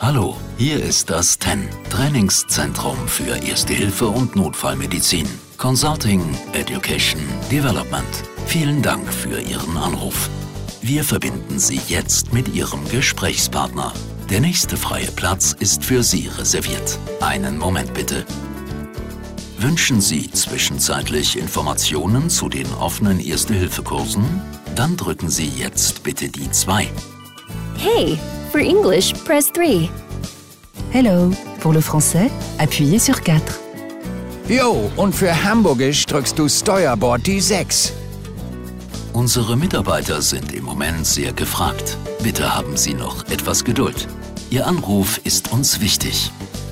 Hallo, hier ist das TEN, Trainingszentrum für Erste Hilfe und Notfallmedizin. Consulting, Education, Development. Vielen Dank für Ihren Anruf. Wir verbinden Sie jetzt mit Ihrem Gesprächspartner. Der nächste freie Platz ist für Sie reserviert. Einen Moment bitte. Wünschen Sie zwischenzeitlich Informationen zu den offenen Erste-Hilfe-Kursen? Dann drücken Sie jetzt bitte die 2. Hey, for English, press 3. Hello, pour le français, appuyez sur 4. Jo, und für Hamburgisch drückst du Steuerbord die 6. Unsere Mitarbeiter sind im Moment sehr gefragt. Bitte haben Sie noch etwas Geduld. Ihr Anruf ist uns wichtig.